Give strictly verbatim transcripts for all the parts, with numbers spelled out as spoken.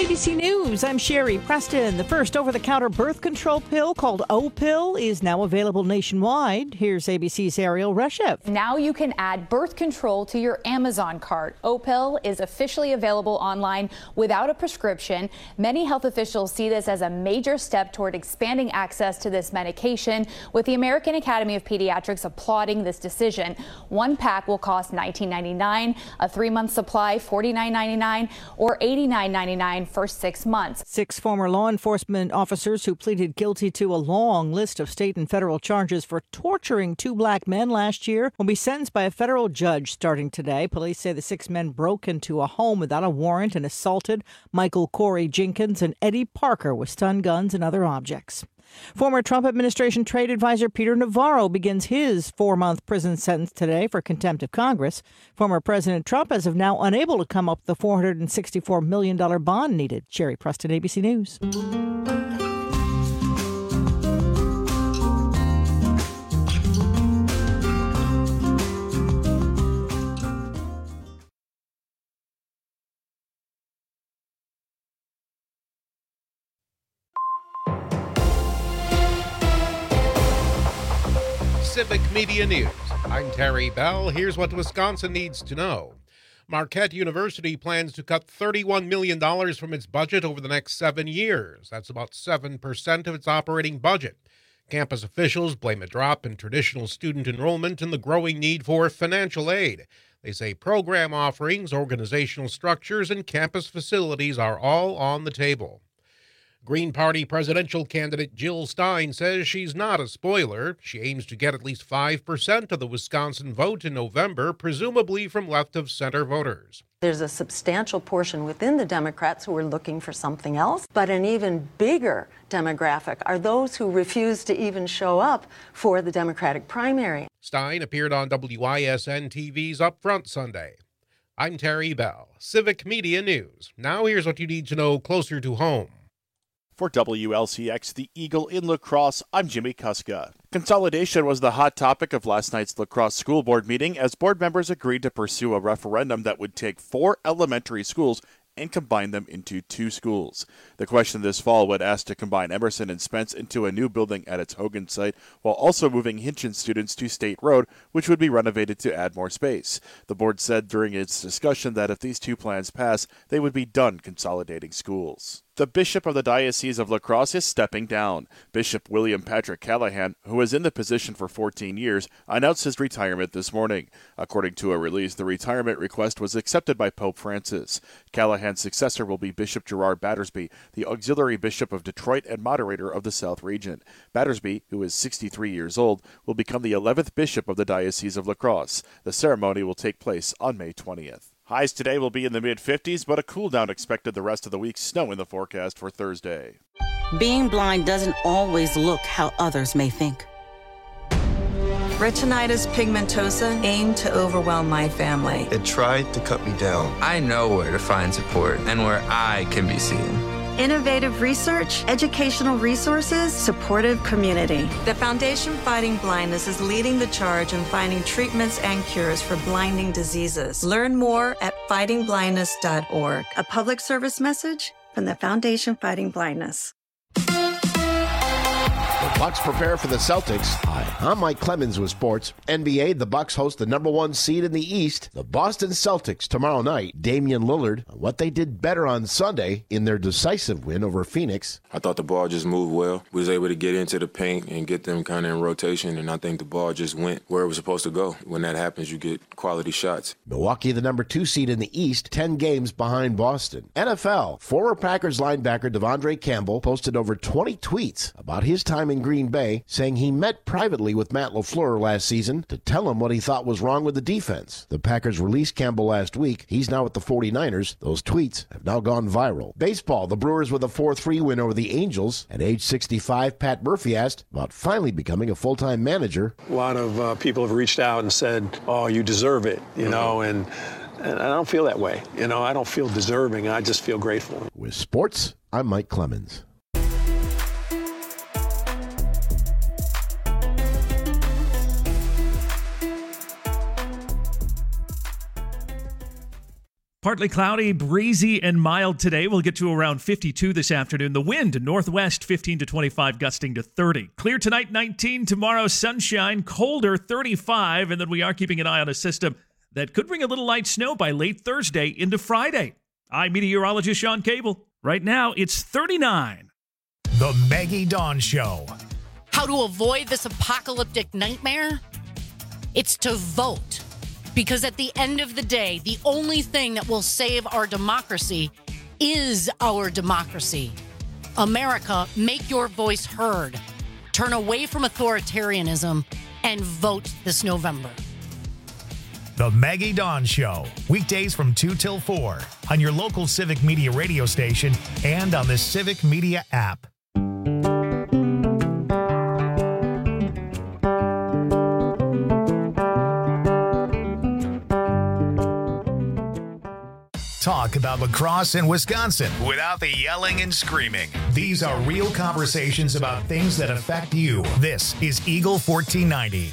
B C News, I'm Sherry Preston. The first over-the-counter birth control pill called O-Pill is now available nationwide. Here's A B C's Ariel Reshev. Now you can add birth control to your Amazon cart. O-Pill is officially available online without a prescription. Many health officials see this as a major step toward expanding access to this medication, with the American Academy of Pediatrics applauding this decision. One pack will cost nineteen ninety-nine dollars, a three-month supply forty-nine ninety-nine, or eighty-nine ninety-nine for six months. Six former law enforcement officers who pleaded guilty to a long list of state and federal charges for torturing two black men last year will be sentenced by a federal judge starting today. Police say the six men broke into a home without a warrant and assaulted Michael Corey Jenkins and Eddie Parker with stun guns and other objects. Former Trump administration trade advisor Peter Navarro begins his four-month prison sentence today for contempt of Congress. Former President Trump is of now unable to come up with the four hundred sixty-four million dollars bond needed. Sherry Preston, A B C News. Civic Media News. I'm Terry Bell. Here's what Wisconsin needs to know. Marquette University plans to cut thirty-one million dollars from its budget over the next seven years. That's about seven percent of its operating budget. Campus officials blame a drop in traditional student enrollment and the growing need for financial aid. They say program offerings, organizational structures, and campus facilities are all on the table. Green Party presidential candidate Jill Stein says she's not a spoiler. She aims to get at least five percent of the Wisconsin vote in November, presumably from left-of-center voters. There's a substantial portion within the Democrats who are looking for something else, but an even bigger demographic are those who refuse to even show up for the Democratic primary. Stein appeared on W I S N T V's Up Front Sunday. I'm Terry Bell, Civic Media News. Now here's what you need to know closer to home. For W L C X, the Eagle in La Crosse, I'm Jimmy Kuska. Consolidation was the hot topic of last night's La Crosse School Board meeting as board members agreed to pursue a referendum that would take four elementary schools and combine them into two schools. The question this fall would ask to combine Emerson and Spence into a new building at its Hogan site, while also moving Hinton students to State Road, which would be renovated to add more space. The board said during its discussion that if these two plans pass, they would be done consolidating schools. The Bishop of the Diocese of La Crosse is stepping down. Bishop William Patrick Callahan, who was in the position for fourteen years, announced his retirement this morning. According to a release, the retirement request was accepted by Pope Francis. Callahan's successor will be Bishop Gerard Battersby, the auxiliary bishop of Detroit and moderator of the South Region. Battersby, who is sixty-three years old, will become the eleventh bishop of the Diocese of La Crosse. The ceremony will take place on May twentieth. Highs today will be in the mid-fifties, but a cool down expected the rest of the week. Snow in the forecast for Thursday. Being blind doesn't always look how others may think. Retinitis pigmentosa aimed to overwhelm my family. It tried to cut me down. I know where to find support and where I can be seen. Innovative research, educational resources, supportive community. The Foundation Fighting Blindness is leading the charge in finding treatments and cures for blinding diseases. Learn more at fighting blindness dot org. A public service message from the Foundation Fighting Blindness. The Bucks prepare for the Celtics. Hi, I'm Mike Clemens with sports. N B A, the Bucks host the number one seed in the East, the Boston Celtics, tomorrow night. Damian Lillard, what they did better on Sunday in their decisive win over Phoenix. I thought the ball just moved well. We was able to get into the paint and get them kind of in rotation, and I think the ball just went where it was supposed to go. When that happens, you get quality shots. Milwaukee, the number two seed in the East, ten games behind Boston. N F L, former Packers linebacker Devondre Campbell posted over twenty tweets about his time in Green Bay, saying he met privately with Matt LaFleur last season to tell him what he thought was wrong with the defense. The Packers released Campbell last week. He's now with the forty-niners. Those tweets have now gone viral. Baseball, the Brewers with a four three win over the Angels. At age sixty-five, Pat Murphy asked about finally becoming a full-time manager. A lot of uh, people have reached out and said, oh, you deserve it, you mm-hmm. know, and, and I don't feel that way. You know, I don't feel deserving. I just feel grateful. With sports, I'm Mike Clemens. Partly cloudy, breezy, and mild today. We'll get to around fifty-two this afternoon. The wind, northwest, fifteen to twenty-five, gusting to thirty. Clear tonight, nineteen. Tomorrow, sunshine, colder, thirty-five. And then we are keeping an eye on a system that could bring a little light snow by late Thursday into Friday. I'm meteorologist Sean Cable. Right now, it's thirty-nine. The Maggie Dawn Show. How to avoid this apocalyptic nightmare? It's to vote. Because at the end of the day, the only thing that will save our democracy is our democracy. America, make your voice heard. Turn away from authoritarianism and vote this November. The Maggie Dawn Show. Weekdays from two till four on your local Civic Media radio station and on the Civic Media app. Talk about lacrosse in Wisconsin without the yelling and screaming. These are real conversations about things that affect you. This is Eagle fourteen ninety.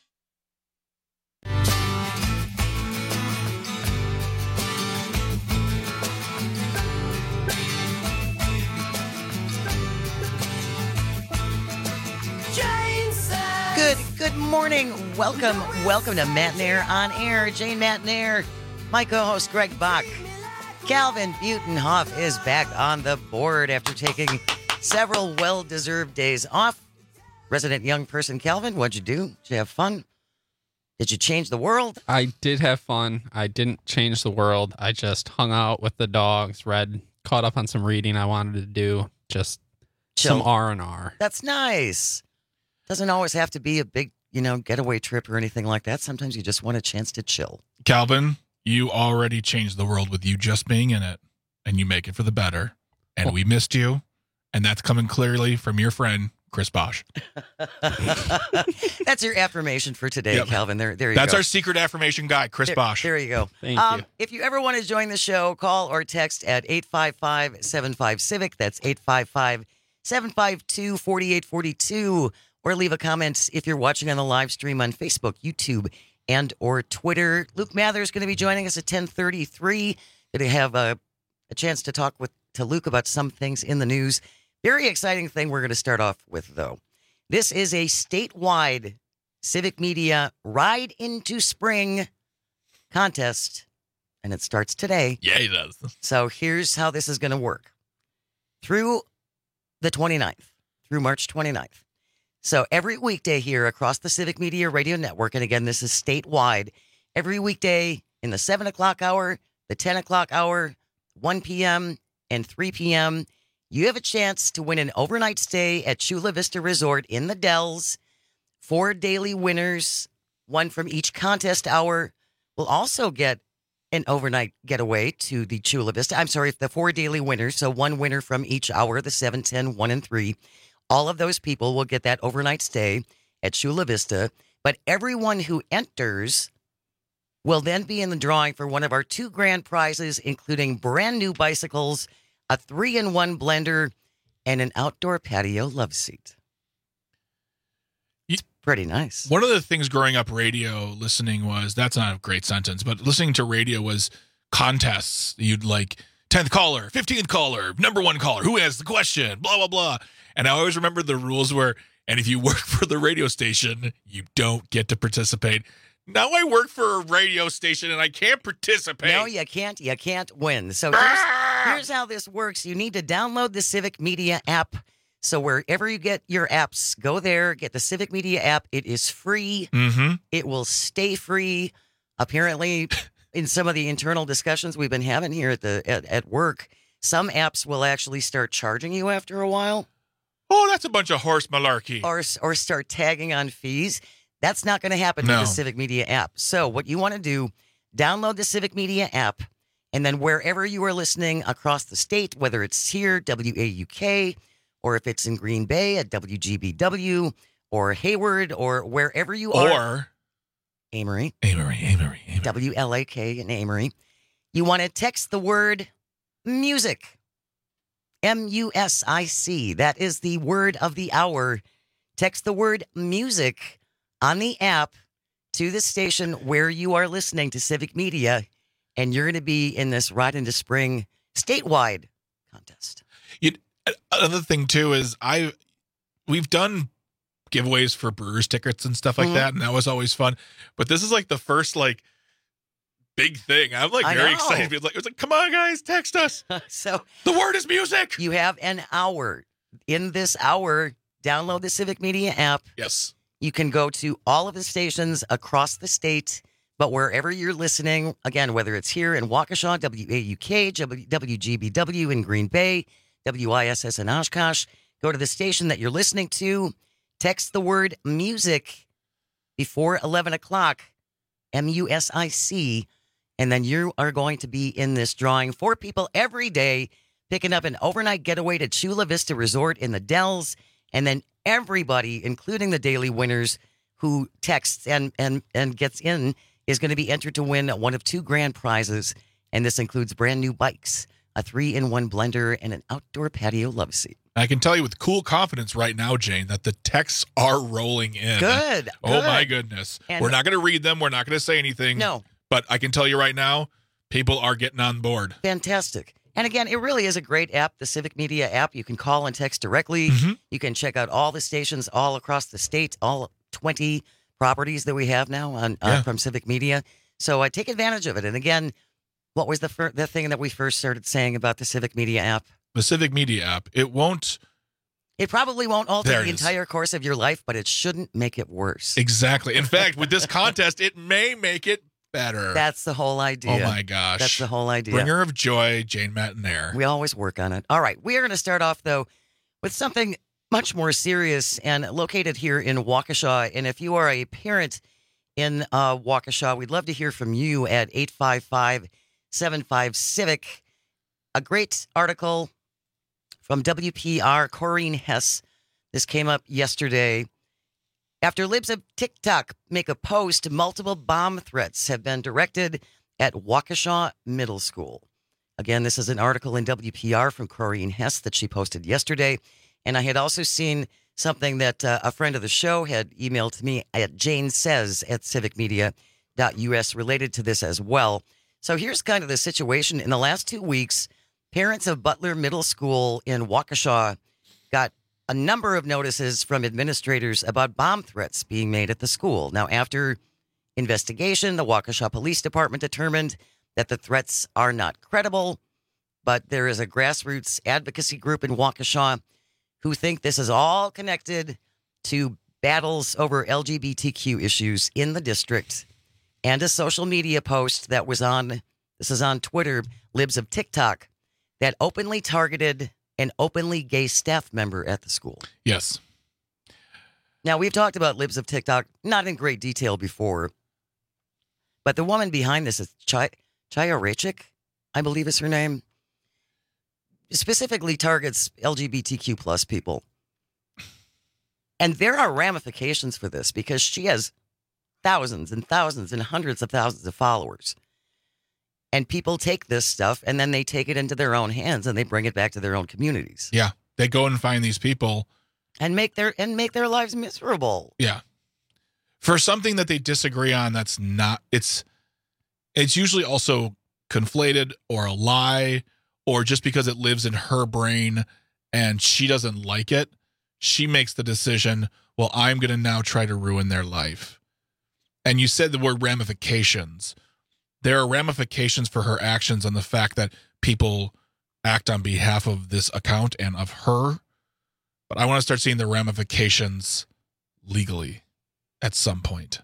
Good, good morning. Welcome, welcome to Matnair on Air. Jane Matnair, my co-host Greg Bach. Calvin Butenhoff is back on the board after taking several well-deserved days off. Resident young person Calvin, what'd you do? Did you have fun? Did you change the world? I did have fun. I didn't change the world. I just hung out with the dogs, read, caught up on some reading I wanted to do. Just Chill. Some R and R. That's nice. Doesn't always have to be a big, you know, getaway trip or anything like that. Sometimes you just want a chance to chill. Calvin, you already changed the world with you just being in it, and you make it for the better. And we missed you, and that's coming clearly from your friend, Chris Bosch. That's your affirmation for today, yep. Calvin. There, there you that's go. our secret affirmation guy, Chris there, Bosch. There you go. Thank um, you. If you ever want to join the show, call or text at eight five five, seven five, CIVIC. That's eight five five, seven five two, four eight four two. Or leave a comment if you're watching on the live stream on Facebook, YouTube, and or Twitter. Luke Mather is going to be joining us at ten thirty-three. Going to have a, a chance to talk with to Luke about some things in the news. Very exciting thing we're going to start off with, though. This is a statewide Civic Media Ride into Spring contest, and it starts today. Yeah, it does. So here's how this is going to work. Through the twenty-ninth, through March twenty-ninth. So every weekday here across the Civic Media Radio Network, and again, this is statewide, every weekday in the seven o'clock hour, the ten o'clock hour, one p.m., and three p.m., you have a chance to win an overnight stay at Chula Vista Resort in the Dells. Four daily winners, one from each contest hour, will also get an overnight getaway to the Chula Vista. I'm sorry, the four daily winners, so one winner from each hour, the seven, ten, one, and three. All of those people will get that overnight stay at Chula Vista, but everyone who enters will then be in the drawing for one of our two grand prizes, including brand new bicycles, a three-in-one blender, and an outdoor patio love seat. It's pretty nice. One of the things growing up radio listening was, that's not a great sentence, but listening to radio was contests. You'd like tenth caller, fifteenth caller, number one caller, who has the question, blah, blah, blah. And I always remember the rules were, and if you work for the radio station, you don't get to participate. Now I work for a radio station and I can't participate. No, you can't. You can't win. So here's, here's how this works. You need to download the Civic Media app. So wherever you get your apps, go there, get the Civic Media app. It is free. Mm-hmm. It will stay free. Apparently, in some of the internal discussions we've been having here at the at, at work, some apps will actually start charging you after a while. Oh, that's a bunch of horse malarkey. Or, or start tagging on fees. That's not going to happen no. with the Civic Media app. So what you want to do, download the Civic Media app, and then wherever you are listening across the state, whether it's here, W A U K, or if it's in Green Bay at W G B W, or Hayward, or wherever you are. Or Amory. Amory, Amory, Amory. W L A K in Amory. You want to text the word music. M U S I C. That is the word of the hour. Text the word music on the app to the station where you are listening to Civic Media. and you're going to be in this Ride into Spring statewide contest. You, another thing too is I, we've done giveaways for Brewers tickets and stuff like Mhm. that, and that was always fun. But this is like the first like big thing. I'm like I very know. excited. It's like, it's like, come on, guys, text us. So the word is music. You have an hour. In this hour, download the Civic Media app. Yes. You can go to all of the stations across the state, but wherever you're listening, again, whether it's here in Waukesha, W A U K, W G B W in Green Bay, W I S S in Oshkosh, go to the station that you're listening to, text the word music before eleven o'clock, M U S I C, and then you are going to be in this drawing. Four people every day picking up an overnight getaway to Chula Vista Resort in the Dells, and then everybody, including the daily winners who texts and, and, and gets in, is going to be entered to win one of two grand prizes, and this includes brand new bikes, a three-in-one blender, and an outdoor patio love seat. I can tell you with cool confidence right now, Jane, that the texts are rolling in. Good. Oh, good. my goodness. And- We're not going to read them. We're not going to say anything. No. But I can tell you right now, people are getting on board. Fantastic. And again, it really is a great app, the Civic Media app. You can call and text directly. Mm-hmm. You can check out all the stations all across the state, all twenty properties that we have now on uh, Yeah. from Civic Media. So uh, take advantage of it. And again, what was the fir- the thing that we first started saying about the Civic Media app? The Civic Media app, it won't. It probably won't alter There the it is. entire course of your life, but it shouldn't make it worse. Exactly. In fact, with this contest, it may make it better. That's the whole idea. Oh, my gosh. That's the whole idea. Bringer of joy, Jane Matinaire. We always work on it. All right. We are going to start off, though, with something much more serious and located here in Waukesha. And if you are a parent in uh, Waukesha, we'd love to hear from you at eight five five, seven five, Civic. A great article from W P R, Corrine Hess. This came up yesterday. After libs of TikTok make a post, multiple bomb threats have been directed at Waukesha Middle School. Again, this is an article in W P R from Corrine Hess that she posted yesterday. And I had also seen something that uh, a friend of the show had emailed to me at Jane Says at civic media dot U S related to this as well. So here's kind of the situation. In the last two weeks, parents of Butler Middle School in Waukesha got a number of notices from administrators about bomb threats being made at the school. Now, after investigation, the Waukesha Police Department determined that the threats are not credible, but there is a grassroots advocacy group in Waukesha who think this is all connected to battles over L G B T Q issues in the district, and a social media post that was on, this is on Twitter, Libs of TikTok, that openly targeted an openly gay staff member at the school. Yes. Now, we've talked about Libs of TikTok, not in great detail before, but the woman behind this is Chaya Rachik, I believe is her name, specifically targets L G B T Q plus people. And there are ramifications for this because she has thousands and thousands and hundreds of thousands of followers. And people take this stuff and then they take it into their own hands and they bring it back to their own communities. Yeah. They go and find these people. And make their and make their lives miserable. Yeah. For something that they disagree on, that's not, it's, it's usually also conflated or a lie, or just because it lives in her brain and she doesn't like it, she makes the decision, well, I'm going to now try to ruin their life. And you said the word ramifications. There are ramifications for her actions on the fact that people act on behalf of this account and of her. But I want to start seeing the ramifications legally at some point.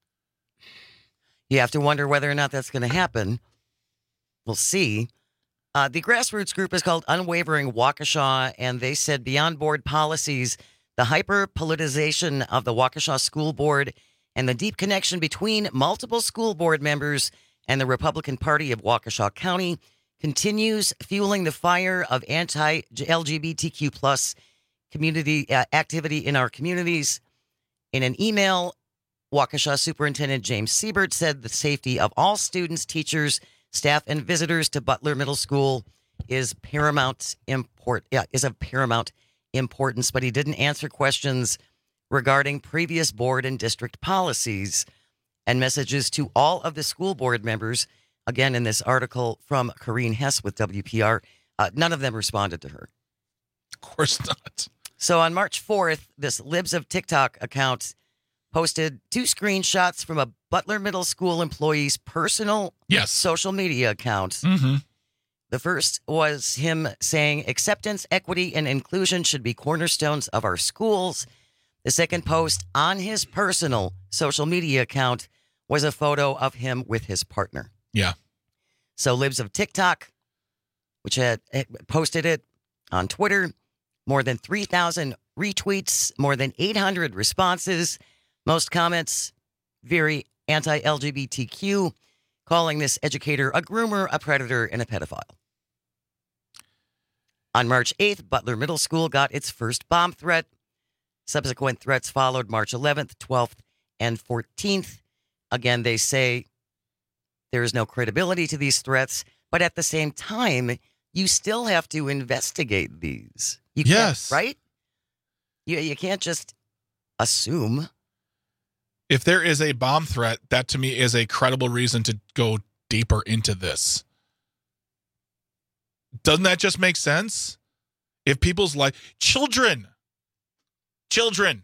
You have to wonder whether or not that's going to happen. We'll see. Uh, the grassroots group is called Unwavering Waukesha, and they said beyond board policies, the hyper-politicization of the Waukesha School Board and the deep connection between multiple school board members and the Republican Party of Waukesha County continues fueling the fire of anti-L G B T Q plus community uh, activity in our communities. In an email, Waukesha Superintendent James Siebert said the safety of all students, teachers, staff, and visitors to Butler Middle School is paramount import yeah, is of paramount importance, but he didn't answer questions regarding previous board and district policies and messages to all of the school board members. again, in this article from Corrine Hess with W P R, uh, none of them responded to her. Of course not. So on March fourth, this Libs of TikTok account posted two screenshots from a Butler Middle School employee's personal yes. social media account. Mm-hmm. The first was him saying acceptance, equity, and inclusion should be cornerstones of our schools. The second post on his personal social media account was a photo of him with his partner. Yeah. So Libs of TikTok, which had, had posted it on Twitter, more than three thousand retweets, more than eight hundred responses. Most comments very anti-L G B T Q, calling this educator a groomer, a predator, and a pedophile. On March eighth, Butler Middle School got its first bomb threat. Subsequent threats followed March eleventh, twelfth, and fourteenth. Again, they say there is no credibility to these threats, but at the same time, you still have to investigate these. You yes. Can't, right? You, you can't just assume. If there is a bomb threat, that to me is a credible reason to go deeper into this. Doesn't that just make sense? If people's life, children, children.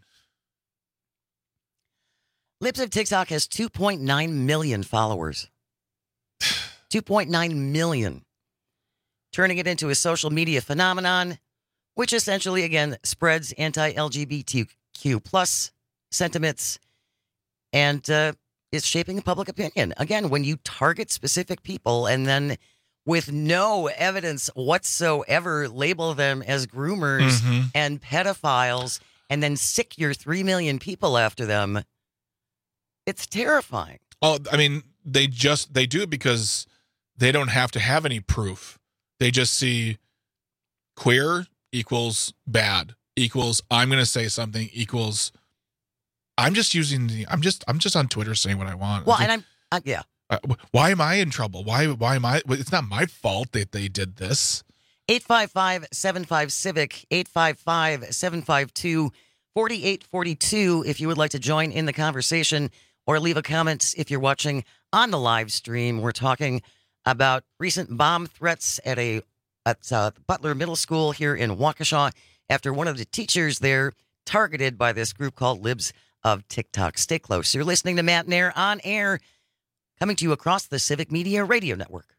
Libs of TikTok has two point nine million followers. two point nine million. Turning it into a social media phenomenon, which essentially, again, spreads anti-L G B T Q plus sentiments and uh, is shaping public opinion. Again, when you target specific people and then with no evidence whatsoever label them as groomers mm-hmm. and pedophiles and then sick your three million people after them, it's terrifying. Oh, I mean, they just, they do it because they don't have to have any proof. They just see queer equals bad, equals I'm going to say something, equals I'm just using the, I'm just, I'm just on Twitter saying what I want. Well, just, and I'm, uh, yeah. Uh, why am I in trouble? Why, why am I, it's not my fault that they did this. eight five five, seven five, civic, eight five five, seven five two, four eight four two if you would like to join in the conversation or leave a comment if you're watching on the live stream. We're talking about recent bomb threats at a at uh, Butler Middle School here in Waukesha after one of the teachers there targeted by this group called Libs of TikTok. Stay close. You're listening to Matt Nair on air, coming to you across the Civic Media Radio Network.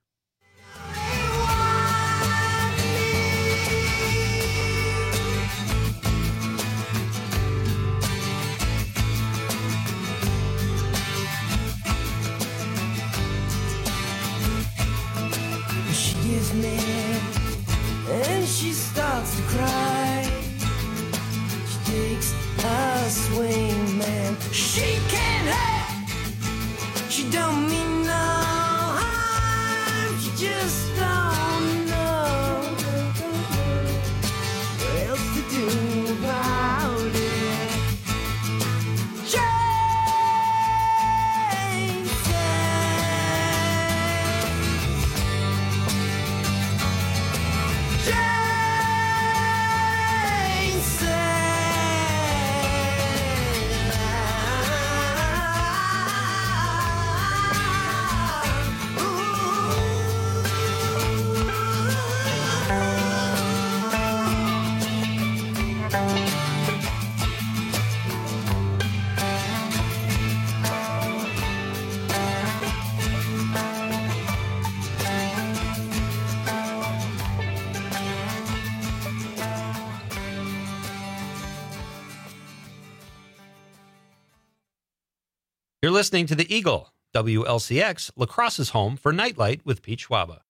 She gets mad and she starts to cry. She takes a swing, man. She can't help. She don't mean no harm. She just don't know what else to do about it. Jane You're listening to The Eagle, W L C X, La Crosse's home for Nightlight with Pete Schwaba.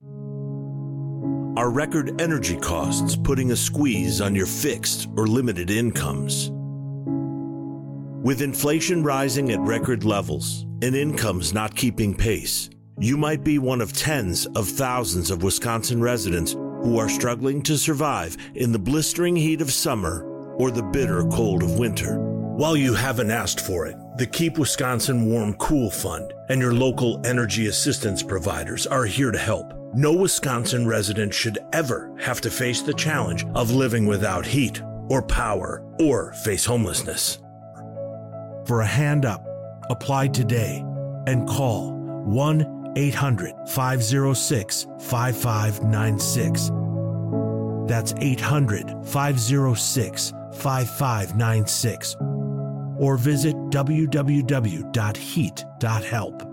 Are record energy costs putting a squeeze on your fixed or limited incomes? With inflation rising at record levels and incomes not keeping pace, you might be one of tens of thousands of Wisconsin residents who are struggling to survive in the blistering heat of summer or the bitter cold of winter. While you haven't asked for it, the Keep Wisconsin Warm Cool Fund and your local energy assistance providers are here to help. No Wisconsin resident should ever have to face the challenge of living without heat or power or face homelessness. For a hand up, apply today and call one eight hundred, five oh six, five five nine six. That's eight hundred, five oh six, five five nine six. Or visit w w w dot heat dot help.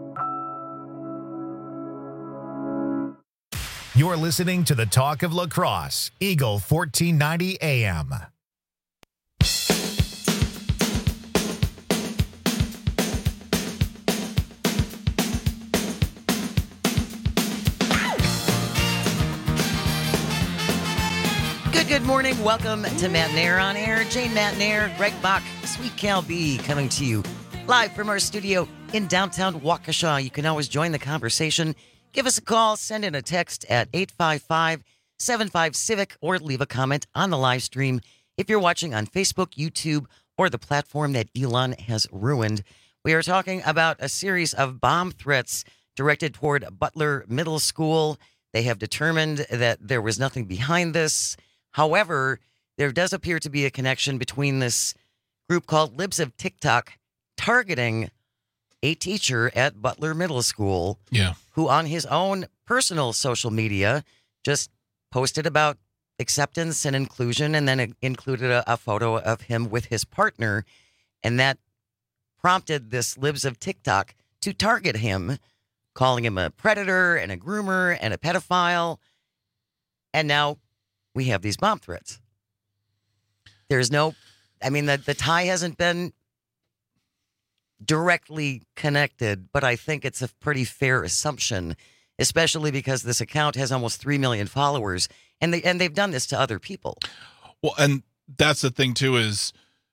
You're listening to the Talk of La Crosse, Eagle fourteen ninety A M. Good, good morning. Welcome to Matt Nair on Air. Jane Matt Nair, Greg Bach, Sweet Cal B coming to you live from our studio in downtown Waukesha. You can always join the conversation. Give us a call, send in a text at eight five five, seven five, CIVIC, or leave a comment on the live stream if you're watching on Facebook, YouTube, or the platform that Elon has ruined. We are talking about a series of bomb threats directed toward Butler Middle School. They have determined that there was nothing behind this. However, there does appear to be a connection between this group called Libs of TikTok targeting a teacher at Butler Middle School, yeah, who on his own personal social media just posted about acceptance and inclusion, and then it included a, a photo of him with his partner, and that prompted this Libs of TikTok to target him, calling him a predator and a groomer and a pedophile, and now we have these bomb threats. There's no, I mean, the, the tie hasn't been directly connected, but I think it's a pretty fair assumption, especially because this account has almost three million followers, and they and they've done this to other people. Well, and that's the thing too, is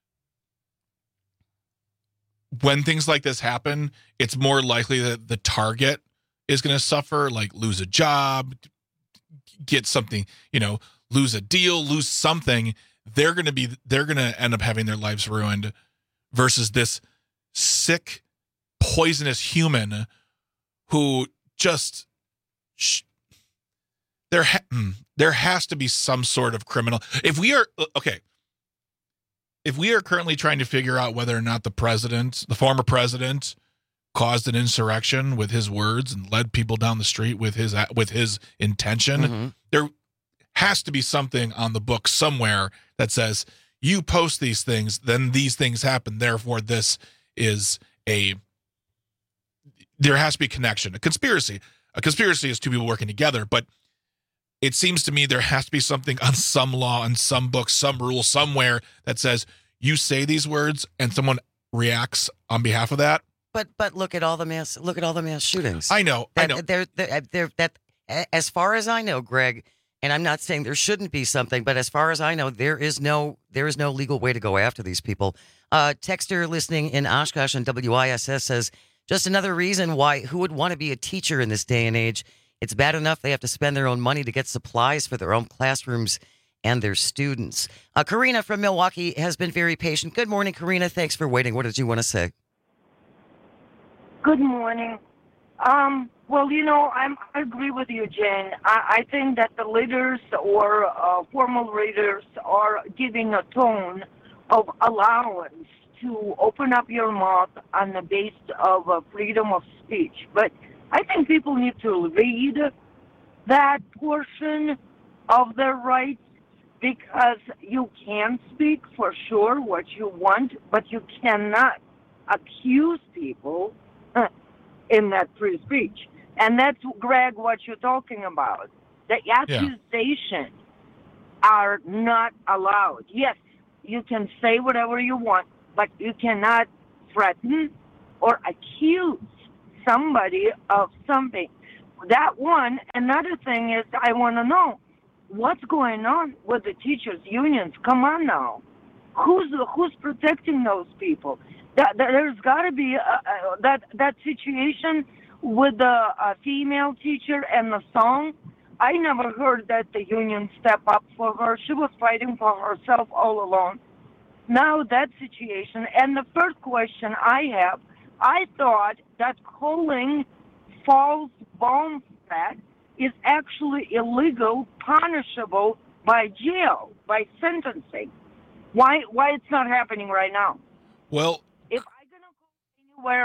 when things like this happen, it's more likely that the target is going to suffer, like lose a job, get something, you know, lose a deal, lose something. They're going to be, they're going to end up having their lives ruined, versus this sick, poisonous human who just sh- there ha- there has to be some sort of criminal. If we are okay, if we are currently trying to figure out whether or not the president, the former president, caused an insurrection with his words and led people down the street with his with his intention, mm-hmm. there has to be something on the book somewhere that says you post these things, then these things happen. Therefore, this is a, there has to be a connection, a conspiracy. A conspiracy is two people working together, but it seems to me there has to be something on some law, on some book, some rule somewhere that says you say these words and someone reacts on behalf of that. But but look at all the mass look at all the mass shootings. I know, that, I know. They're, they're, they're, that as far as I know, Greg, and I'm not saying there shouldn't be something, but as far as I know, there is no there is no legal way to go after these people. Uh, texter listening in Oshkosh on W I S S says, just another reason why who would want to be a teacher in this day and age. It's bad enough they have to spend their own money to get supplies for their own classrooms and their students. Uh, Karina from Milwaukee has been very patient. Good morning, Karina. Thanks for waiting. What did you want to say? Good morning. Um, well, you know, I'm, I agree with you, Jen. I, I think that the leaders or uh, formal leaders are giving a tone of allowance to open up your mouth on the basis of uh, freedom of speech. But I think people need to read that portion of their rights, because you can speak for sure what you want, but you cannot accuse people in that free speech. And that's, Greg, what you're talking about. The accusations yeah. are not allowed. Yes, you can say whatever you want, but you cannot threaten or accuse somebody of something. That one. Another thing is, I want to know what's going on with the teachers' unions. Come on now. Who's who's protecting those people? That, that, there's got to be a, a, that that situation with the uh, female teacher and the song. I never heard that the union step up for her. She was fighting for herself all along. Now that situation. And the first question I have, I thought that calling false bomb threat is actually illegal, punishable by jail, by sentencing. Why why it's not happening right now? Well, if I'm going to go anywhere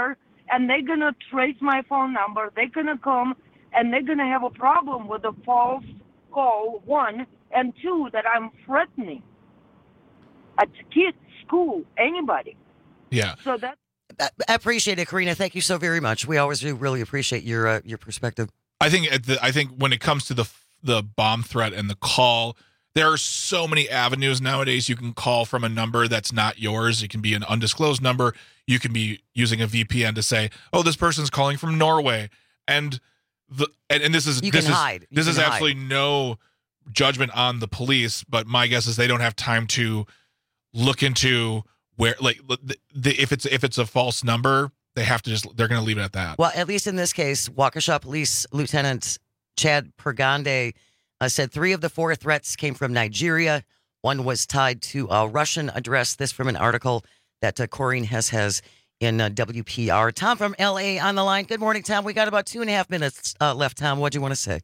and they're going to trace my phone number. They're going to come, and they're going to have a problem with a false call, one, and two, that I'm threatening a kid, school, anybody. Yeah. So that. I appreciate it, Karina. Thank you so very much. We always do really appreciate your uh, your perspective. I think at the, I think when it comes to the the bomb threat and the call, there are so many avenues nowadays. You can call from a number that's not yours. It can be an undisclosed number. You can be using a V P N to say, "Oh, this person's calling from Norway," and the and, and this is you this can is hide. You this can is hide. absolutely no judgment on the police. But my guess is they don't have time to look into where, like, the, the, if it's if it's a false number, they have to just they're going to leave it at that. Well, at least in this case, Waukesha Police Lieutenant Chad Pergande uh, said three of the four threats came from Nigeria. One was tied to a Russian address. This from an article that uh, Corinne Hess has in uh, W P R. Tom from L A on the line. Good morning, Tom. We got about two and a half minutes uh, left, Tom. What do you want to say?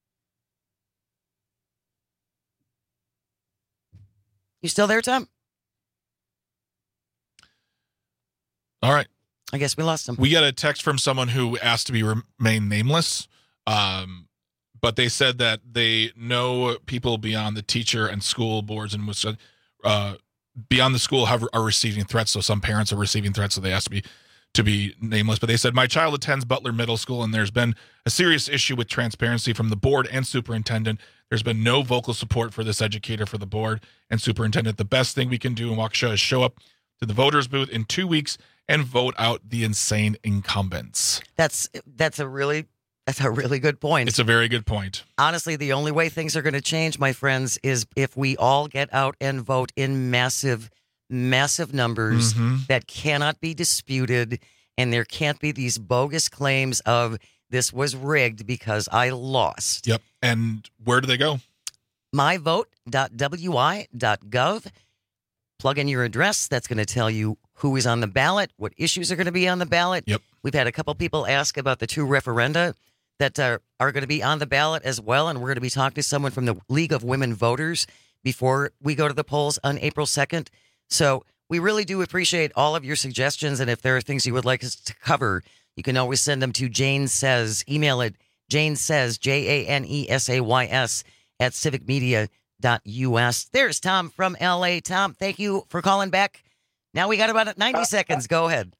You still there, Tom? All right. I guess we lost him. We got a text from someone who asked to be remain nameless, um, but they said that they know people beyond the teacher and school boards and uh, beyond the school have, are receiving threats. So some parents are receiving threats, so they asked to be to be nameless. But they said, my child attends Butler Middle School, and there's been a serious issue with transparency from the board and superintendent. There's been no vocal support for this educator for the board and superintendent. The best thing we can do in Waukesha is show up to the voters booth in two weeks and vote out the insane incumbents. That's that's a really that's a really good point. It's a very good point. Honestly, the only way things are going to change, my friends, is if we all get out and vote in massive, massive numbers Mm-hmm. that cannot be disputed, and there can't be these bogus claims of this was rigged because I lost. Yep. And where do they go? my vote dot w i dot gov. Plug in your address. That's going to tell you who is on the ballot, what issues are going to be on the ballot. Yep. We've had a couple people ask about the two referenda that are, are going to be on the ballot as well, and we're going to be talking to someone from the League of Women Voters before we go to the polls on April second. So we really do appreciate all of your suggestions, and if there are things you would like us to cover, you can always send them to Jane Says. Email it, Jane Says, J A N E S A Y S, at civic media dot U S. There's Tom from L A. Tom, thank you for calling back. Now we got about ninety seconds. Go ahead.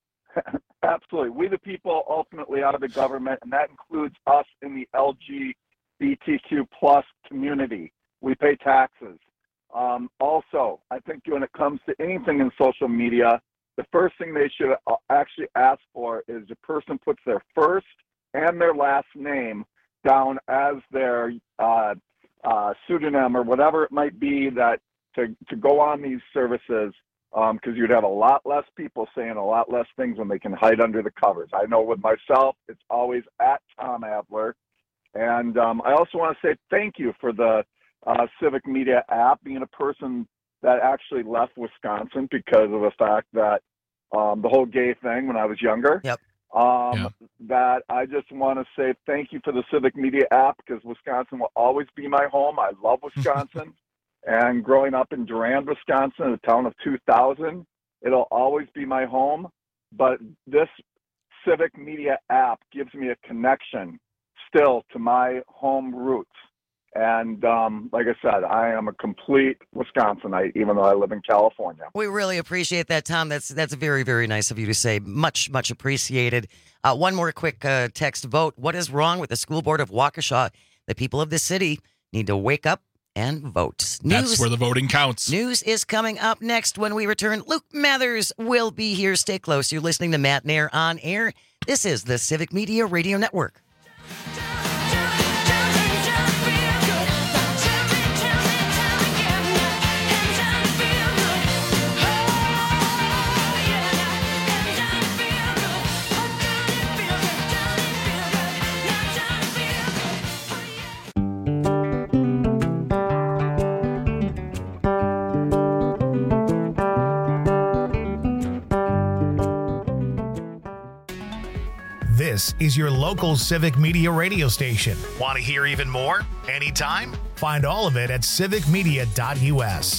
Absolutely. We the people ultimately out of the government, and that includes us in the L G B T Q plus community. We pay taxes. Um, also, I think when it comes to anything in social media, the first thing they should actually ask for is the person puts their first and their last name down as their uh, uh, pseudonym or whatever it might be that to, to go on these services, because um, you'd have a lot less people saying a lot less things when they can hide under the covers. I know with myself, it's always at Tom Adler. And um, I also want to say thank you for the uh, Civic Media app, being a person that actually left Wisconsin because of the fact that um, the whole gay thing when I was younger. Yep. Um, Yeah. That I just want to say thank you for the Civic Media app, because Wisconsin will always be my home. I love Wisconsin. And growing up in Durand, Wisconsin, a town of two thousand, it'll always be my home. But this Civic Media app gives me a connection still to my home roots. And um, like I said, I am a complete Wisconsinite, even though I live in California. We really appreciate that, Tom. That's that's very, very nice of you to say. Much, much appreciated. Uh, one more quick uh, text vote. What is wrong with the school board of Waukesha? The people of the city need to wake up and vote. That's News, where the voting counts. news is coming up next when we return. Luke Mathers will be here. Stay close. You're listening to Matt Nair on air. This is the Civic Media Radio Network. This is your local Civic Media radio station. Want to hear even more? Anytime? Find all of it at civic media dot U S.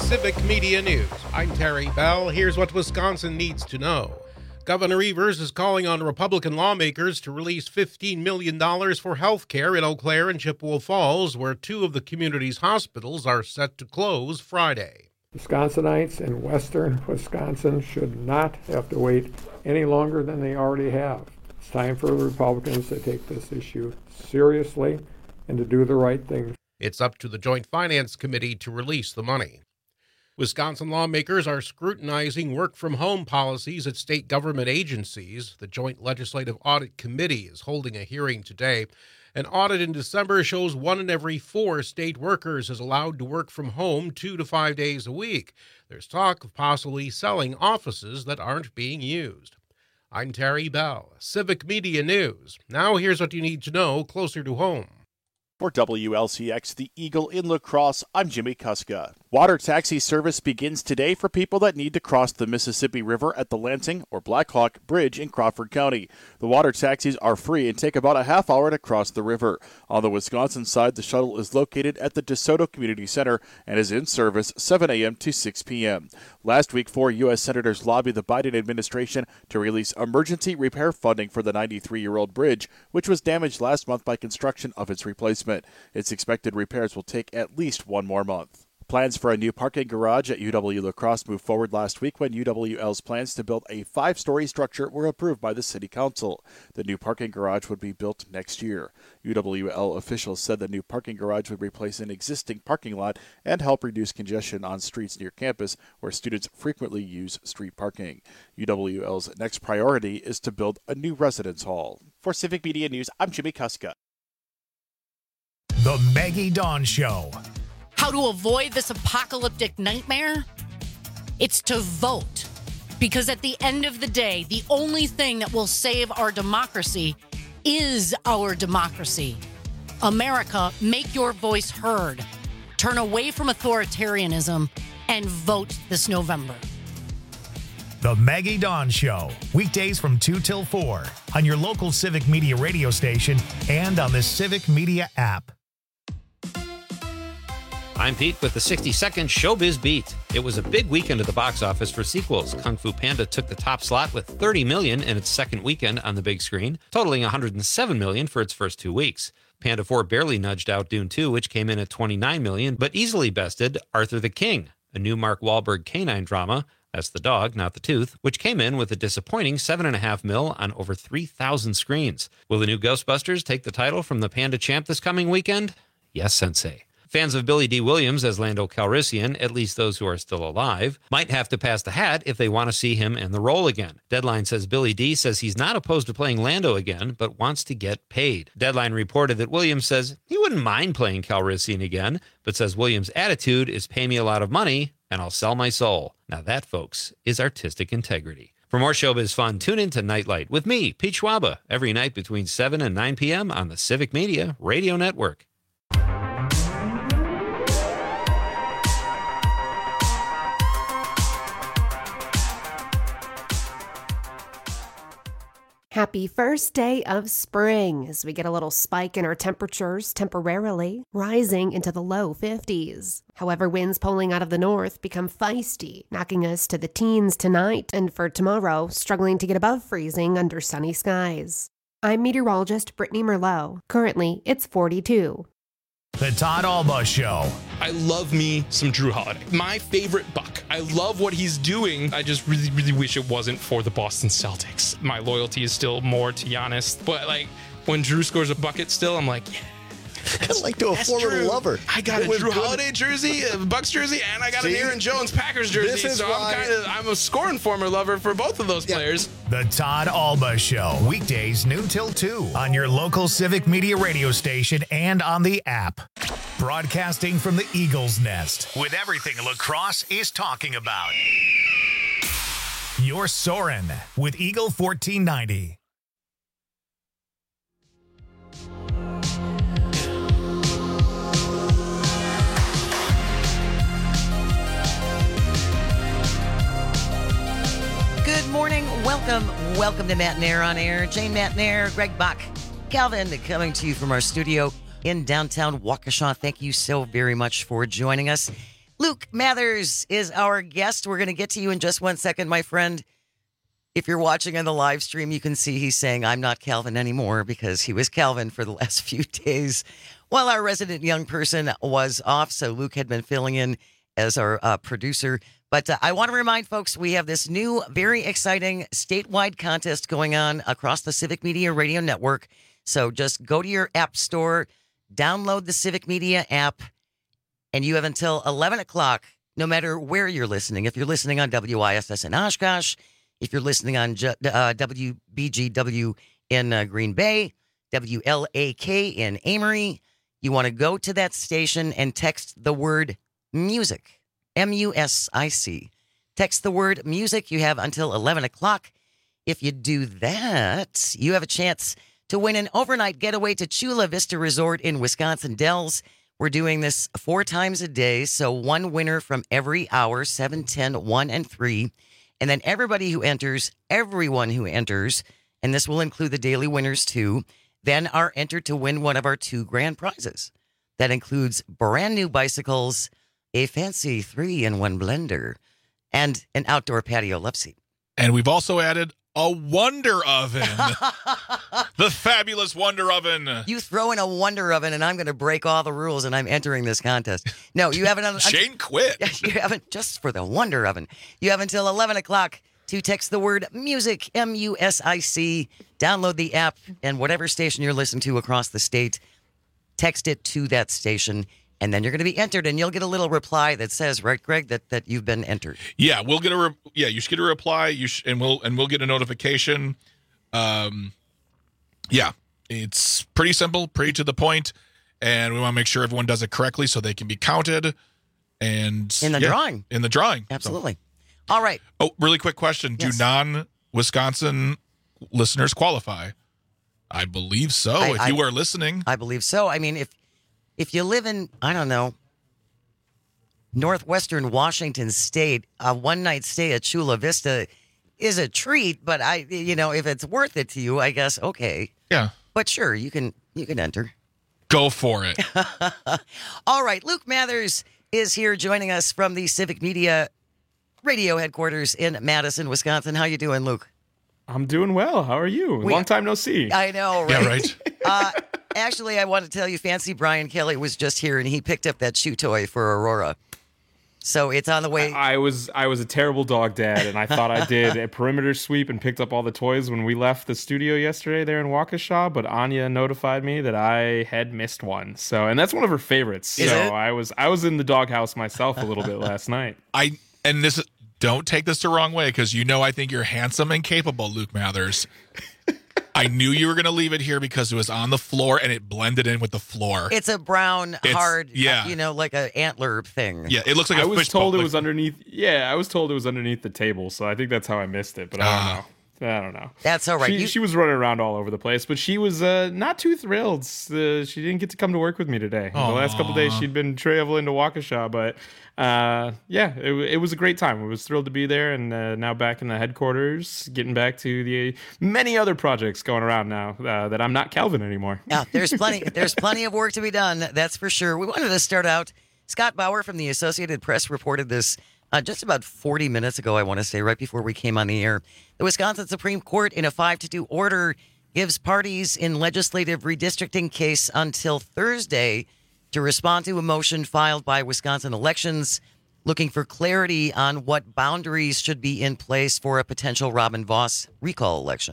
Civic Media News. I'm Terry Bell. Here's what Wisconsin needs to know. Governor Evers is calling on Republican lawmakers to release fifteen million dollars for health care in Eau Claire and Chippewa Falls, where two of the community's hospitals are set to close Friday. Wisconsinites in western Wisconsin should not have to wait any longer than they already have. It's time for the Republicans to take this issue seriously and to do the right thing. It's up to the Joint Finance Committee to release the money. Wisconsin lawmakers are scrutinizing work-from-home policies at state government agencies. The Joint Legislative Audit Committee is holding a hearing today. An audit in December shows one in every four state workers is allowed to work from home two to five days a week. There's talk of possibly selling offices that aren't being used. I'm Terry Bell, Civic Media News. Now here's what you need to know closer to home. For W L C X, the Eagle in La Crosse, I'm Jimmy Kuska. Water taxi service begins today for people that need to cross the Mississippi River at the Lansing or Blackhawk Bridge in Crawford County. The water taxis are free and take about a half hour to cross the river. On the Wisconsin side, the shuttle is located at the DeSoto Community Center and is in service seven a.m. to six p.m. Last week, four U S senators lobbied the Biden administration to release emergency repair funding for the ninety-three-year-old bridge, which was damaged last month by construction of its replacement. Its expected repairs will take at least one more month. Plans for a new parking garage at U W La Crosse moved forward last week when U W L's plans to build a five-story structure were approved by the City Council. The new parking garage would be built next year. U W L officials said the new parking garage would replace an existing parking lot and help reduce congestion on streets near campus where students frequently use street parking. U W L's next priority is to build a new residence hall. For Civic Media News, I'm Jimmy Kuska. The Maggie Dawn Show. How to avoid this apocalyptic nightmare? It's to vote. Because at the end of the day, the only thing that will save our democracy is our democracy. America, make your voice heard. Turn away from authoritarianism and vote this November. The Maggie Dawn Show, weekdays from two till four on your local Civic Media radio station and on the Civic Media app. I'm Pete with the sixty-second Showbiz Beat. It was a big weekend at the box office for sequels. Kung Fu Panda took the top slot with thirty million dollars in its second weekend on the big screen, totaling one hundred seven million dollars for its first two weeks. Panda four barely nudged out Dune two, which came in at twenty-nine million dollars, but easily bested Arthur the King, a new Mark Wahlberg canine drama. That's the dog, not the tooth, which came in with a disappointing seven point five mil on over three thousand screens. Will the new Ghostbusters take the title from the Panda champ this coming weekend? Yes, sensei. Fans of Billy D. Williams as Lando Calrissian, at least those who are still alive, might have to pass the hat if they want to see him in the role again. Deadline says Billy D. says he's not opposed to playing Lando again, but wants to get paid. Deadline reported that Williams says he wouldn't mind playing Calrissian again, but says Williams' attitude is pay me a lot of money and I'll sell my soul. Now that, folks, is artistic integrity. For more showbiz fun, tune in to Nightlight with me, Pete Schwaba, every night between seven and nine p.m. on the Civic Media Radio Network. Happy first day of spring as we get a little spike in our temperatures temporarily, rising into the low fifties. However, winds pulling out of the north become feisty, knocking us to the teens tonight and for tomorrow, struggling to get above freezing under sunny skies. I'm meteorologist Brittany Merlot. Currently, it's forty-two. The Todd Alba Show. I love me some Drew Holiday. My favorite Buck. I love what he's doing. I just really, really wish it wasn't for the Boston Celtics. My loyalty is still more to Giannis. But like when Drew scores a bucket still, I'm like, yeah. Kind of like to a former Drew. lover. I got It a was Drew good. Holiday jersey, a Bucks jersey, and I got See? an Aaron Jones Packers jersey. This is so why- I'm kind of I'm a scoring former lover for both of those players. The Todd Alba Show, weekdays noon till two on your local Civic Media radio station and on the app. Broadcasting from the Eagle's Nest with everything La Crosse is talking about. You're Soren with Eagle fourteen ninety. Good morning. Welcome. Welcome to Matt Nair on Air. Jane Matt Nair, Greg Bach, Calvin coming to you from our studio in downtown Waukesha. Thank you so very much for joining us. Luke Mathers is our guest. We're going to get to you in just one second, my friend. If you're watching on the live stream, you can see he's saying, I'm not Calvin anymore, because he was Calvin for the last few days while our resident young person was off. So Luke had been filling in as our uh, producer. But uh, I want to remind folks, we have this new, very exciting statewide contest going on across the Civic Media Radio Network. So just go to your app store, download the Civic Media app, and you have until eleven o'clock, no matter where you're listening. If you're listening on W I S S in Oshkosh, if you're listening on uh, W B G W in uh, Green Bay, W L A K in Amory, you want to go to that station and text the word music, M U S I C. Text the word music. You have until eleven o'clock. If you do that, you have a chance to win an overnight getaway to Chula Vista Resort in Wisconsin Dells. We're doing this four times a day, so one winner from every hour, seven, ten, one, and three. And then everybody who enters, everyone who enters, and this will include the daily winners too, then are entered to win one of our two grand prizes. That includes brand new bicycles, a fancy three-in-one blender, and an outdoor patio love seat. And we've also added a Wonder Oven. The fabulous Wonder Oven. You throw in a Wonder Oven, and I'm going to break all the rules, and I'm entering this contest. No, you haven't. Shane quit. You haven't, just for the Wonder Oven. You have until eleven o'clock to text the word music, M U S I C. Download the app, and whatever station you're listening to across the state, text it to that station. And then you're going to be entered, and you'll get a little reply that says, right, Greg, that, that you've been entered. Yeah, we'll get a re- yeah. You should get a reply. You sh- and we'll and we'll get a notification. Um, yeah, it's pretty simple, pretty to the point, and we want to make sure everyone does it correctly so they can be counted. And in the yeah, drawing, in the drawing, absolutely. So. All right. Oh, really quick question: yes. Do non-Wisconsin listeners qualify? I believe so. I, if I, you are listening, I believe so. I mean, if. If you live in, I don't know, northwestern Washington State, a one-night stay at Chula Vista is a treat, but I, you know, if it's worth it to you, I guess, okay. Yeah. But sure, you can you can enter. Go for it. All right, Luke Mathers is here joining us from the Civic Media Radio headquarters in Madison, Wisconsin. How you doing, Luke? I'm doing well. How are you? We, Long time no see. I know, right? Yeah, right. uh, Actually, I want to tell you, Fancy Brian Kelly was just here, and he picked up that chew toy for Aurora. So it's on the way. I was I was a terrible dog dad, and I thought I did a perimeter sweep and picked up all the toys when we left the studio yesterday there in Waukesha, but Anya notified me that I had missed one. So, and that's one of her favorites. Is so it? I was I was in the doghouse myself a little bit last night. I and this don't take this the wrong way, because you know I think you're handsome and capable, Luke Mathers. I knew you were going to leave it here because it was on the floor and it blended in with the floor. It's a brown, It's- hard, yeah. uh, you know, like an antler thing. Yeah, it looks like I a was fish told boat, it like- was underneath. Yeah, I was told it was underneath the table, so I think that's how I missed it. But I don't Ah. know. I don't know. That's all right. She, You- she was running around all over the place, but she was uh, not too thrilled. Uh, she didn't get to come to work with me today. The last couple of days, she'd been traveling to Waukesha, but uh, yeah, it, it was a great time. I was thrilled to be there, and uh, now back in the headquarters, getting back to the many other projects going around now uh, that I'm not Calvin anymore. Yeah, there's plenty. There's plenty of work to be done. That's for sure. We wanted to start out. Scott Bauer from the Associated Press reported this uh, just about forty minutes ago. I want to say right before we came on the air. The Wisconsin Supreme Court, in a five to two order, gives parties in legislative redistricting case until Thursday to respond to a motion filed by Wisconsin Elections, looking for clarity on what boundaries should be in place for a potential Robin Vos recall election.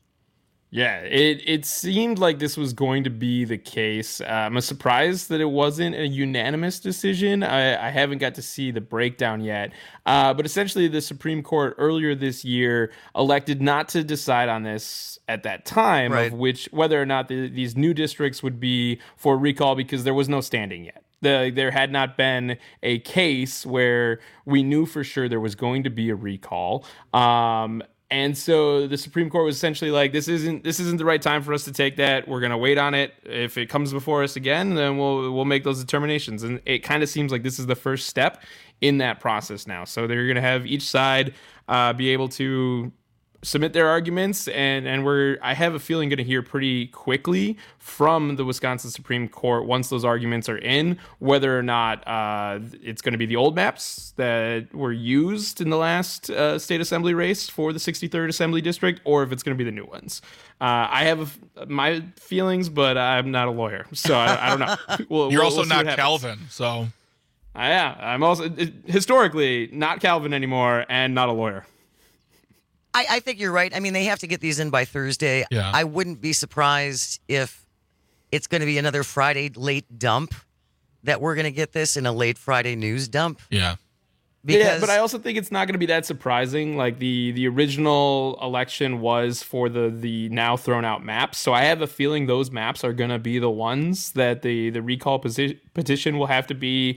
Yeah, it, it seemed like this was going to be the case. Uh, I'm surprised that it wasn't a unanimous decision. I, I haven't got to see the breakdown yet. Uh, but essentially, the Supreme Court earlier this year elected not to decide on this at that time, Right. of which whether or not the, these new districts would be for recall, because there was no standing yet. The, there had not been a case where we knew for sure there was going to be a recall. Um, And so the Supreme Court was essentially like, this isn't this isn't the right time for us to take that. We're gonna wait on it. If it comes before us again, then we'll we'll make those determinations. And it kind of seems like this is the first step in that process now. So they're gonna have each side uh, be able to submit their arguments, and and we're I have a feeling going to hear pretty quickly from the Wisconsin Supreme Court once those arguments are in, whether or not uh, it's going to be the old maps that were used in the last uh, state assembly race for the sixty-third Assembly District, or if it's going to be the new ones. Uh, I have my feelings, but I'm not a lawyer, so I, I don't know. We'll, You're we'll, also we'll not Calvin, so. Uh, yeah, I'm also historically not Calvin anymore and not a lawyer. I, I think you're right. I mean, they have to get these in by Thursday. Yeah. I wouldn't be surprised if it's going to be another Friday late dump that we're going to get this in a late Friday news dump. Yeah. Because, yeah, but I also think it's not going to be that surprising. Like the the original election was for the the now thrown out maps, so I have a feeling those maps are going to be the ones that the the recall posi- petition will have to be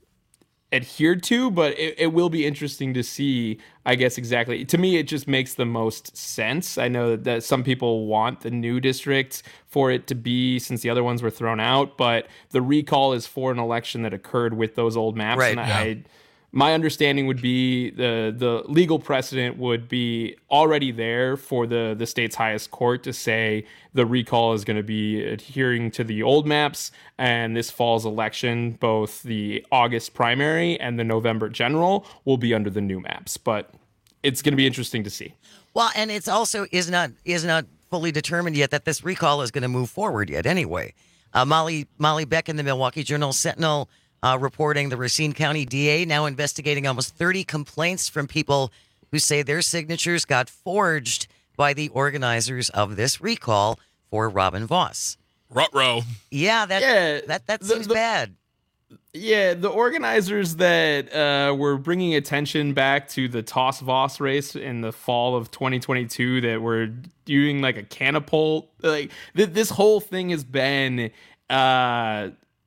adhered to, but it, it will be interesting to see, I guess, exactly. To me, it just makes the most sense. I know that, that some people want the new district for it to be, since the other ones were thrown out, but the recall is for an election that occurred with those old maps. Right. And Yeah. I, my understanding would be the the legal precedent would be already there for the, the state's highest court to say the recall is going to be adhering to the old maps, and this fall's election, both the August primary and the November general, will be under the new maps. But it's going to be interesting to see. well, and it's also is not is not fully determined yet that this recall is going to move forward yet. Anyway, uh, Molly Molly Beck in the Milwaukee Journal Sentinel. Uh, reporting the Racine County D A now investigating almost thirty complaints from people who say their signatures got forged by the organizers of this recall for Robin Vos. Ruh-roh. Yeah, that Yeah, that that the- seems the- bad. Yeah, the organizers that uh, were bringing attention back to the Toss Voss race in the fall of twenty twenty-two that were doing like a catapult, like th- this whole thing has been uh,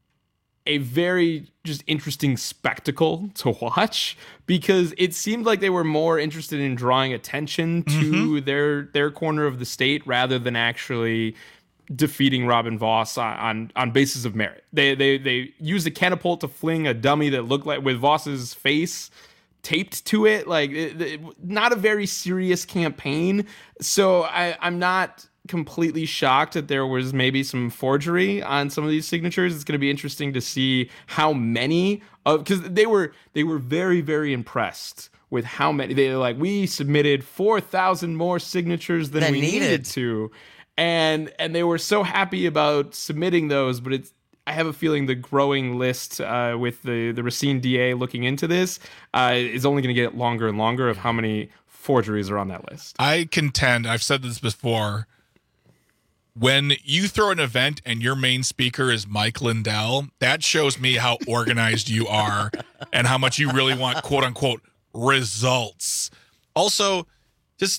a very just interesting spectacle to watch, because it seemed like they were more interested in drawing attention to Mm-hmm. their their corner of the state rather than actually defeating Robin Vos on, on on basis of merit. They they they used a catapult to fling a dummy that looked like with Voss's face taped to it. Like it, it, not a very serious campaign. So I I'm not completely shocked that there was maybe some forgery on some of these signatures. It's going to be interesting to see how many of, because they were they were very very impressed with how many. They were like, we submitted four thousand more signatures than Than we needed. needed to, and and they were so happy about submitting those. But it's I have a feeling the growing list uh, with the the Racine D A looking into this uh, is only going to get longer and longer of how many forgeries are on that list. I contend, I've said this before, when you throw an event and your main speaker is Mike Lindell, that shows me how organized you are and how much you really want, quote unquote, results. Also, just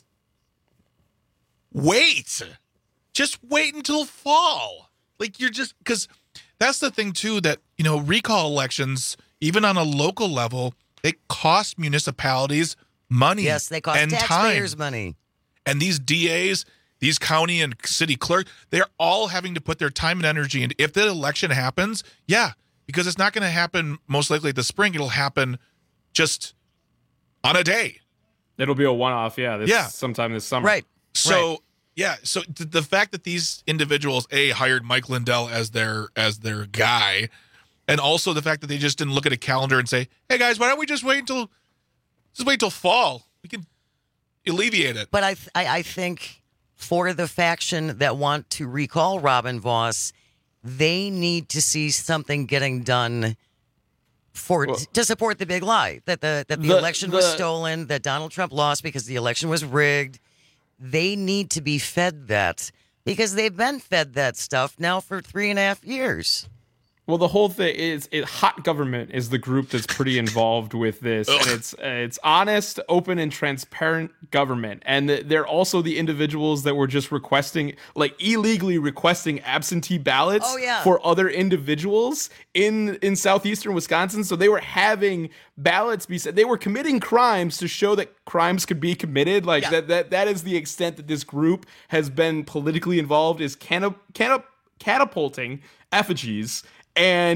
wait. Just wait until fall. Like, you're just, because that's the thing, too, that, you know, recall elections, even on a local level, they cost municipalities money. Yes, they cost and taxpayers time. money. And these D As, these county and city clerks, they're all having to put their time and energy. And if the election happens, yeah, because it's not going to happen most likely this spring. It'll happen just on a day. It'll be a one-off, yeah. This, Yeah. sometime this summer. Right. So Right. yeah, so th- the fact that these individuals a hired Mike Lindell as their as their guy, and also the fact that they just didn't look at a calendar and say, "Hey guys, why don't we just wait until just wait till fall? We can alleviate it." But I, th- I, I think for the faction that want to recall Robin Vos, they need to see something getting done for Well- to support the big lie that the that the, The- election was the- stolen, that Donald Trump lost because the election was rigged. They need to be fed that because they've been fed that stuff now for three and a half years. Well, the whole thing is, it, Hot Government is the group that's pretty involved with this, and it's uh, it's honest, open, and transparent government. And th- they're also the individuals that were just requesting, like illegally requesting absentee ballots Oh, yeah. for other individuals in in southeastern Wisconsin. So they were having ballots be sent. They were committing crimes to show that crimes could be committed. Like Yeah. that that that is the extent that this group has been politically involved. Is catap- catap- catapulting effigies and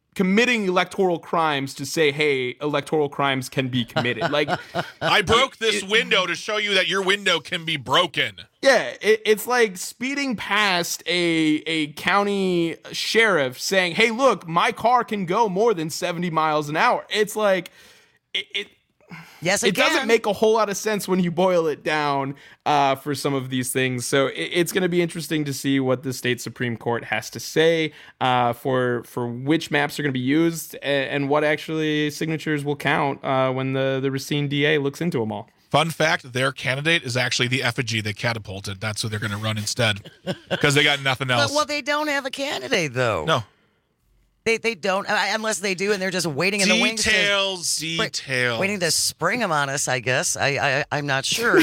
committing electoral crimes to say, hey, electoral crimes can be committed. Like, I broke this it, window to show you that your window can be broken. Yeah, it, it's like speeding past a a county sheriff saying, hey, look, my car can go more than seventy miles an hour. It's like, it, it Yes, it, it doesn't make a whole lot of sense when you boil it down uh, for some of these things. So it, it's going to be interesting to see what the state Supreme Court has to say uh, for for which maps are going to be used and, and what actually signatures will count uh, when the, the Racine D A looks into them all. Fun fact, their candidate is actually the effigy they catapulted. That's who they're going to run instead because they got nothing else. But, well, they don't have a candidate, though. No. They they don't, uh, unless they do, and they're just waiting in the wings. Details, details. Waiting to spring them on us, I guess. I, I, I'm not sure.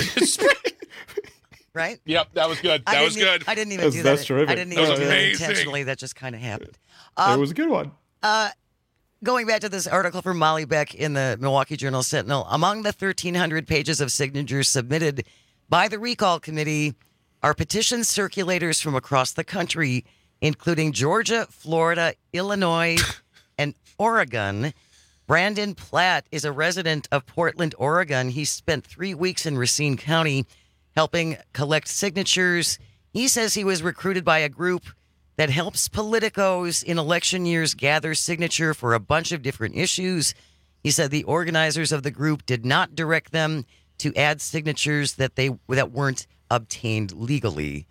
Right? Yep, that was good. That I was good. Even, I didn't even do that. Terrific. I didn't that even was do amazing. that intentionally. That just kind of happened. Um, it was a good one. Uh, going back to this article from Molly Beck in the Milwaukee Journal Sentinel, among the thirteen hundred pages of signatures submitted by the recall committee are petition circulators from across the country, including Georgia, Florida, Illinois, and Oregon. Brandon Platt is a resident of Portland, Oregon. He spent three weeks in Racine County helping collect signatures. He says he was recruited by a group that helps politicos in election years gather signature for a bunch of different issues. He said the organizers of the group did not direct them to add signatures that they that weren't obtained legally.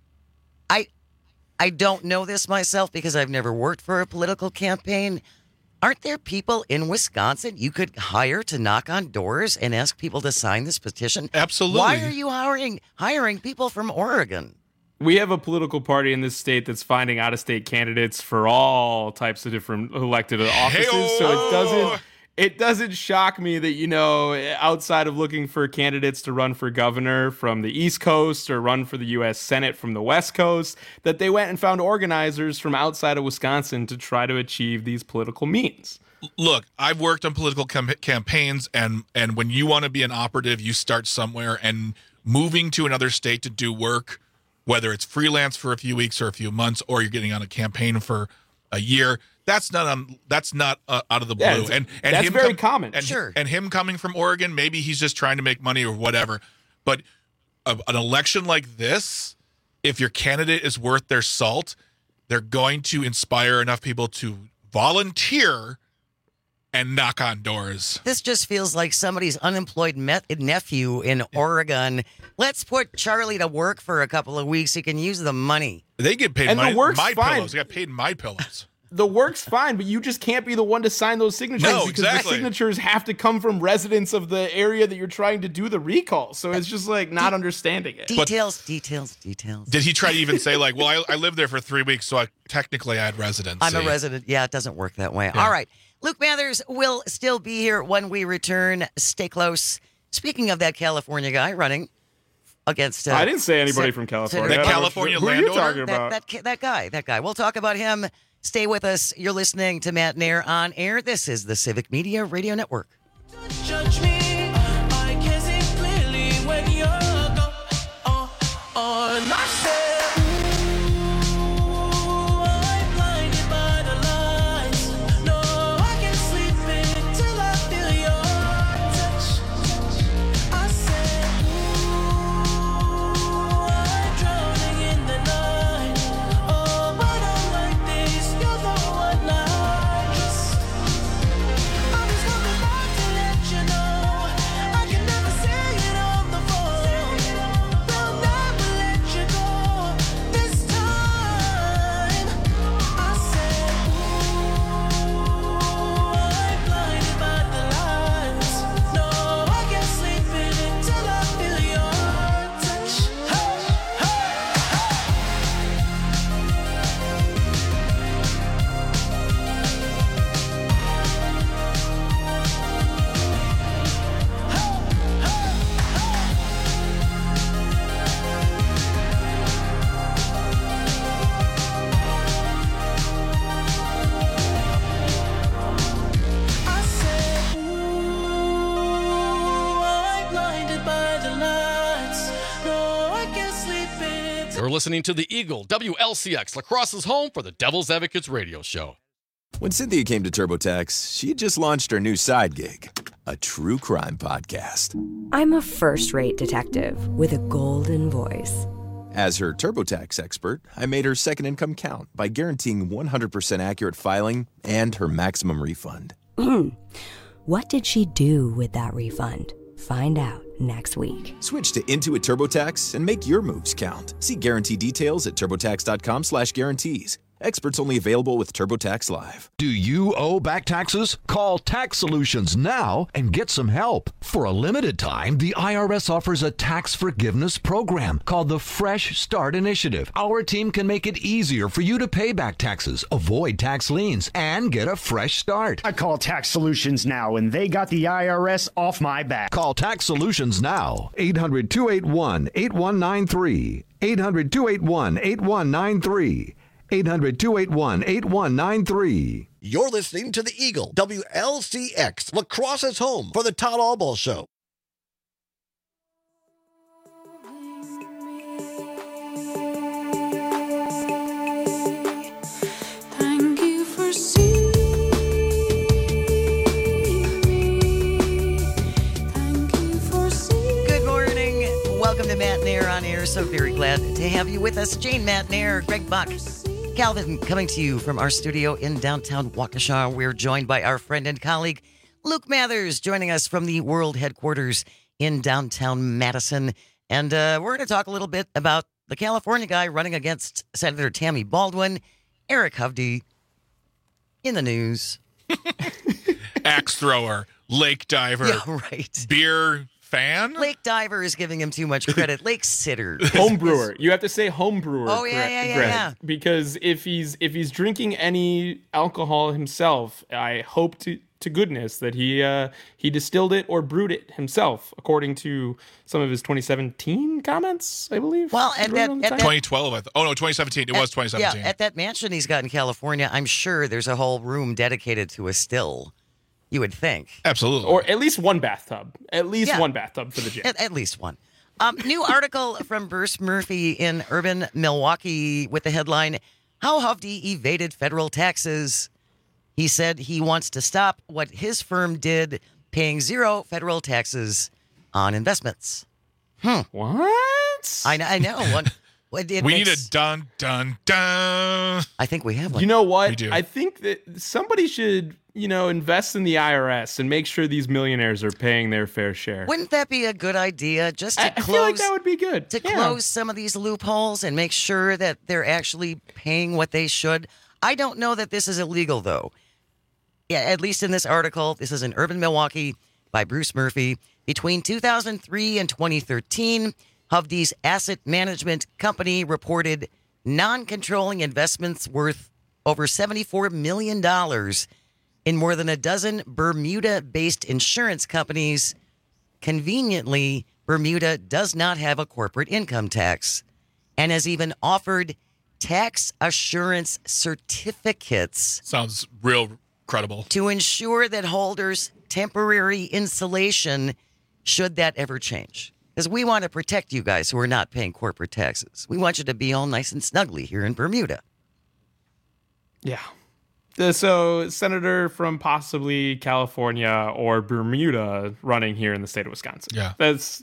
I I don't know this myself because I've never worked for a political campaign. Aren't there people in Wisconsin you could hire to knock on doors and ask people to sign this petition? Absolutely. Why are you hiring hiring people from Oregon? We have a political party in this state that's finding out-of-state candidates for all types of different elected offices. Hey-o! So it doesn't it doesn't shock me that, you know, outside of looking for candidates to run for governor from the East Coast or run for the U S Senate from the West Coast, that they went and found organizers from outside of Wisconsin to try to achieve these political means. Look, I've worked on political com- campaigns, and and when you want to be an operative, you start somewhere, and moving to another state to do work, whether it's freelance for a few weeks or a few months, or you're getting on a campaign for a year, that's not um, that's not uh, out of the blue. Yeah, and and that's him very com- common. And, Sure. and him coming from Oregon, maybe he's just trying to make money or whatever. But a, an election like this, if your candidate is worth their salt, they're going to inspire enough people to volunteer and knock on doors. This just feels like somebody's unemployed met- nephew in Oregon. Let's put Charlie to work for a couple of weeks. He can use the money. They get paid And the my, work's my fine. pillows. They got paid in my pillows. The work's fine, but you just can't be the one to sign those signatures No, because exactly. the signatures have to come from residents of the area that you're trying to do the recall. So it's just like not De- understanding it. Details, details, details. Did he try to even say, like, well, I, I lived there for three weeks, so I, technically I had residency? I'm a resident. Yeah, it doesn't work that way. All right. Luke Mathers will still be here when we return. Stay close. Speaking of that California guy running against... Uh, I didn't say anybody Sen- from California. Senator- The California Who are you landowner? talking That, about? that, ki- that guy, that guy. We'll talk about him. Stay with us. You're listening to Matt Nair on air. This is the Civic Media Radio Network. Judge me, I can see clearly when you're gone. On I said, ooh, I'm blinded by the lights. No, I can't sleep until I feel your touch. I said, ooh, I'm drowning in the night. Oh, but I'm like this, you're the one I trust. I'm just coming back to let you know I can never say it on the phone. Will never let you go this time. I said, ooh, I'm blinded by the lights. No, I can't sleep until I feel your touch. Hey, hey, I said, ooh, I'm blinded by the lights. No, I can't sleep until You're listening to the Eagle W L C X, La Crosse's home for the Devil's Advocates radio show. When Cynthia came to TurboTax, she had just launched her new side gig, a true crime podcast. I'm a first-rate detective with a golden voice. As her TurboTax expert, I made her second income count by guaranteeing one hundred percent accurate filing and her maximum refund. What did she do with that refund? Find out next week. Switch to Intuit TurboTax and make your moves count. See guarantee details at turbotax.com slash guarantees. Experts only available with TurboTax Live. Do you owe back taxes? Call Tax Solutions now and get some help. For a limited time, the I R S offers a tax forgiveness program called the Fresh Start Initiative. Our team can make it easier for you to pay back taxes, avoid tax liens, and get a fresh start. I call Tax Solutions now, and they got the I R S off my back. Call Tax Solutions now. eight hundred, two eight one, eight one nine three. eight hundred, two eight one, eight one nine three. eight hundred, two eight one, eight one nine three. You're listening to the Eagle, W L C X, Lacrosse's home for the Todd Albaugh Show. Thank you for seeing me. Thank you for seeing. Good morning. Welcome to Matt Nair on air. So very glad to have you with us. Jane Matt Nair, Greg Buck, Calvin coming to you from our studio in downtown Waukesha. We're joined by our friend and colleague Luke Mathers, joining us from the world headquarters in downtown Madison. And uh, we're going to talk a little bit about the California guy running against Senator Tammy Baldwin, Eric Hovde, in the news. Axe thrower, lake diver, Yeah, right. beer fan. Lake diver is giving him too much credit. Lake sitter. Home brewer. You have to say home brewer. Oh, yeah, Greg- yeah, yeah, Greg, yeah. Because if he's if he's drinking any alcohol himself, I hope to to goodness that he uh, he distilled it or brewed it himself, according to some of his twenty seventeen comments, I believe. Well, and that, at that twenty twelve. I th- oh no, twenty seventeen. It was twenty seventeen. Yeah, at that mansion he's got in California, I'm sure there's a whole room dedicated to a still. You would think. Absolutely. Or at least one bathtub. At least Yeah. one bathtub for the gym. At, at least one. Um, new article from Bruce Murphy in Urban Milwaukee with the headline, How Hovde Evaded Federal Taxes. He said he wants to stop what his firm did, paying zero federal taxes on investments. Hmm. What? I, I know. One, it, it we makes, need a dun dun dun. I think we have one. You know what? We do. I think that somebody should, you know, invest in the I R S and make sure these millionaires are paying their fair share. Wouldn't that be a good idea? Just to I, close, I feel like that would be good. to Yeah. close some of these loopholes and make sure that they're actually paying what they should. I don't know that this is illegal, though. Yeah, at least in this article, this is in Urban Milwaukee by Bruce Murphy. Between two thousand three and twenty thirteen, Hovde's asset management company reported non-controlling investments worth over seventy-four million dollars in more than a dozen Bermuda-based insurance companies. Conveniently, Bermuda does not have a corporate income tax and has even offered tax assurance certificates. Sounds real credible. To ensure that holders temporary insulation should that ever change. Because we want to protect you guys who are not paying corporate taxes. We want you to be all nice and snuggly here in Bermuda. Yeah. Uh, So, senator from possibly California or Bermuda running here in the state of Wisconsin. Yeah. That's.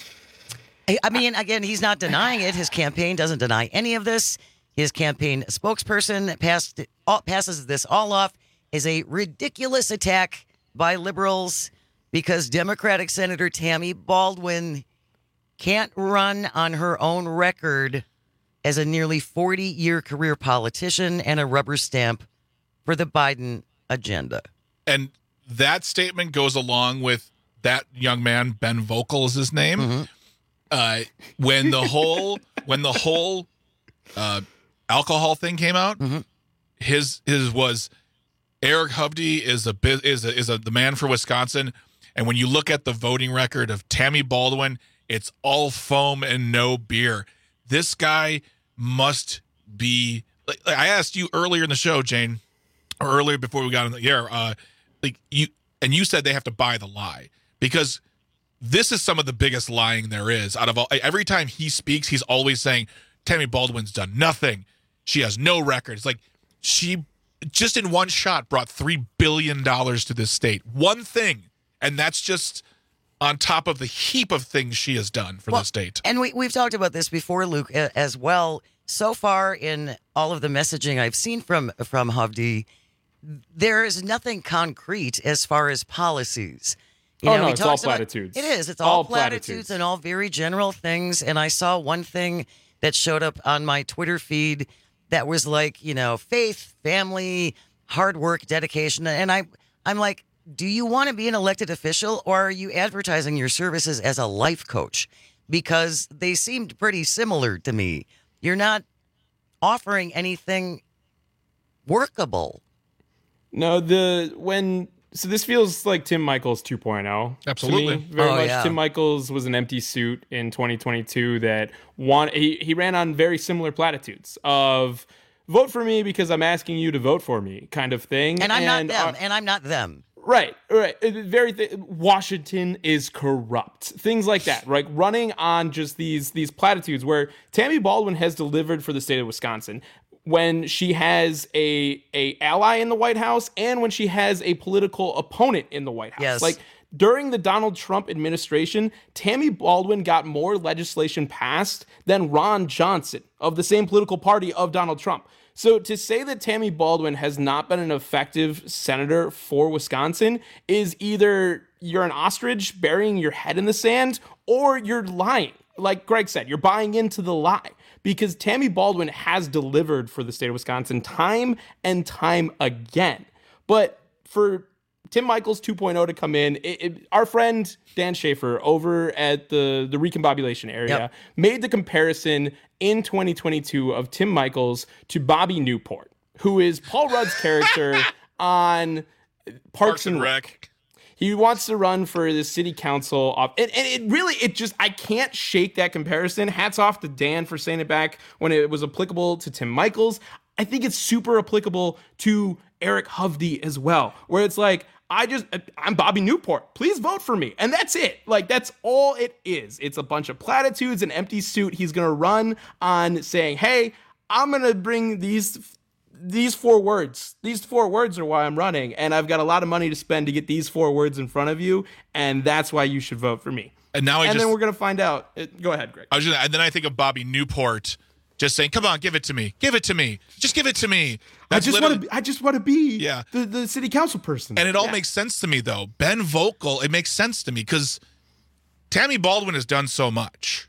I I mean, again, he's not denying it. His campaign doesn't deny any of this. His campaign spokesperson passed, all, passes this all off as a ridiculous attack by liberals because Democratic Senator Tammy Baldwin can't run on her own record as a nearly forty-year career politician and a rubber stamp for the Biden agenda. And that statement goes along with that young man, Ben Vogel is his name. Mm-hmm. Uh, when the whole when the whole uh, alcohol thing came out, mm-hmm. his his was Eric Hovde is a bit is a, is a the man for Wisconsin. And when you look at the voting record of Tammy Baldwin, it's all foam and no beer. This guy must be. Like, I asked you earlier in the show, Jane, or earlier before we got on the air, uh, like you and you said they have to buy the lie because this is some of the biggest lying there is. Out of all, every time he speaks, he's always saying Tammy Baldwin's done nothing. She has no record. It's like she just in one shot brought three billion dollars to this state. One thing. And that's just on top of the heap of things she has done for Well, the state. And we, we've talked about this before, Luke, a- as well. So far in all of the messaging I've seen from, from Hovde, there is nothing concrete as far as policies. You Oh, know, no, he it's all talks about- platitudes. It is. It's all, All platitudes, platitudes. and all very general things. And I saw one thing that showed up on my Twitter feed that was like, you know, faith, family, hard work, dedication. And I, I'm like, do you want to be an elected official, or are you advertising your services as a life coach? Because they seemed pretty similar to me. You're not offering anything workable. No, the when so this feels like Tim Michaels two point oh. Absolutely. To me, very Oh, much. yeah. Tim Michaels was an empty suit in twenty twenty-two that want he, he ran on very similar platitudes of vote for me because I'm asking you to vote for me kind of thing. And I'm not them, uh, and I'm not them. Right, right. Uh, Very th- Washington is corrupt. Things like that, right? Running on just these these platitudes where Tammy Baldwin has delivered for the state of Wisconsin when she has a a ally in the White House and when she has a political opponent in the White House. Yes. Like during the Donald Trump administration, Tammy Baldwin got more legislation passed than Ron Johnson of the same political party of Donald Trump. So to say that Tammy Baldwin has not been an effective senator for Wisconsin is either you're an ostrich burying your head in the sand or you're lying. Like Greg said, you're buying into the lie because Tammy Baldwin has delivered for the state of Wisconsin time and time again. But for Tim Michaels two point oh to come in, it, it, our friend Dan Schaefer over at the, the recombobulation area Yep. made the comparison in twenty twenty-two of Tim Michaels to Bobby Newport, who is Paul Rudd's character on Parks, and Rec. He wants to run for the city council off, and, and it really, it just, I can't shake that comparison. Hats off to Dan for saying it back when it was applicable to Tim Michaels. I think it's super applicable to Eric Hovde as well, where it's like, I just, I'm Bobby Newport. Please vote for me. And that's it. Like, that's all it is. It's a bunch of platitudes, an empty suit. He's going to run on saying, hey, I'm going to bring these these four words. These four words are why I'm running. And I've got a lot of money to spend to get these four words in front of you. And that's why you should vote for me. And now I and just, then we're going to find out. It, go ahead, Greg. I was just, and then I think of Bobby Newport just saying, come on, give it to me. Give it to me. Just give it to me. That's I just literally- want to. I just want to be Yeah. the, the city council person. And it all Yeah. makes sense to me, though. Ben Vogel, it makes sense to me because Tammy Baldwin has done so much.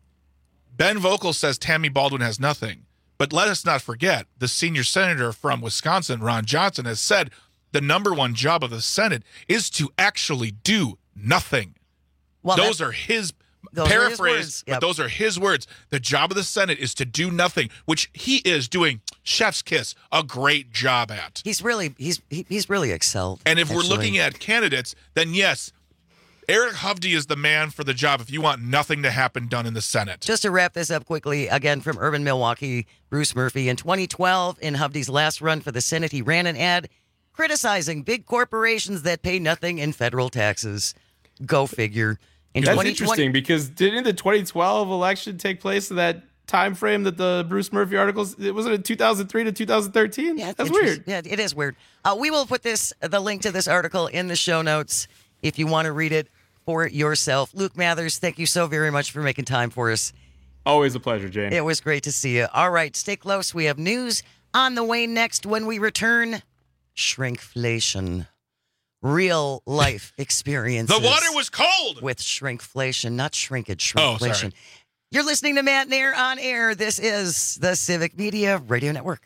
Ben Vogel says Tammy Baldwin has nothing. But let us not forget, the senior senator from Wisconsin, Ron Johnson, has said the number one job of the Senate is to actually do nothing. Well, those that- are his Those are his paraphrase, words. but Yep. those are his words. The job of the Senate is to do nothing, which he is doing, chef's kiss, a great job at. He's really he's he, he's really excelled. And if we're actually. looking at candidates, then yes, Eric Hovde is the man for the job if you want nothing to happen done in the Senate. Just to wrap this up quickly, again from Urban Milwaukee, Bruce Murphy. In twenty twelve, in Hovde's last run for the Senate, he ran an ad criticizing big corporations that pay nothing in federal taxes. Go figure. In That's twenty twenty interesting because didn't the twenty twelve election take place in that time frame that the Bruce Murphy articles? It wasn't it two thousand three to two thousand thirteen. Yeah, it's That's interest- weird. Yeah, it is weird. Uh, we will put this the link to this article in the show notes if you want to read it for yourself. Luke Mathers, thank you so very much for making time for us. Always a pleasure, Jane. It was great to see you. All right, stay close. We have news on the way next when we return. Shrinkflation. Real life experiences. The water was cold! With shrinkflation, not shrinkage, Oh, shrinkflation. sorry. You're listening to Matt Nair on air. This is the Civic Media Radio Network.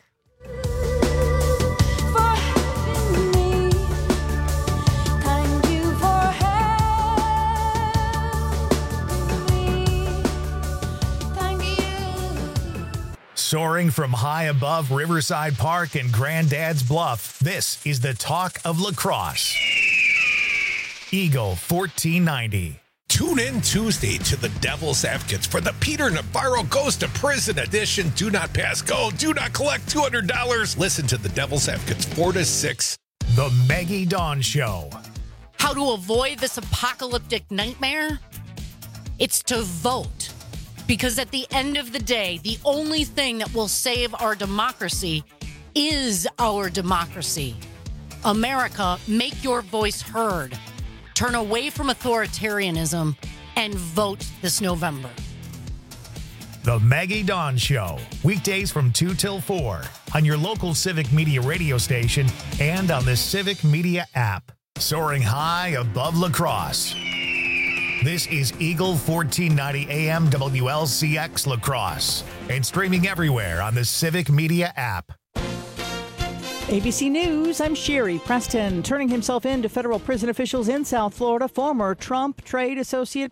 Soaring from high above Riverside Park and Granddad's Bluff, this is the talk of lacrosse. Eagle fourteen ninety. Tune in Tuesday to the Devil's Advocates for the Peter Navarro Goes to Prison edition. Do not pass go. Do not collect two hundred dollars. Listen to the Devil's Advocates four to six. The Maggie Dawn Show. How to avoid this apocalyptic nightmare? It's to vote. Because at the end of the day, the only thing that will save our democracy is our democracy. America, make your voice heard. Turn away from authoritarianism and vote this November. The Maggie Dawn Show, weekdays from two till four on your local Civic Media radio station and on the Civic Media app. Soaring high above La Crosse. This is Eagle fourteen ninety A M W L C X La Crosse and streaming everywhere on the Civic Media app. A B C News, I'm Sherry Preston. Turning himself in to federal prison officials in South Florida, former Trump trade associate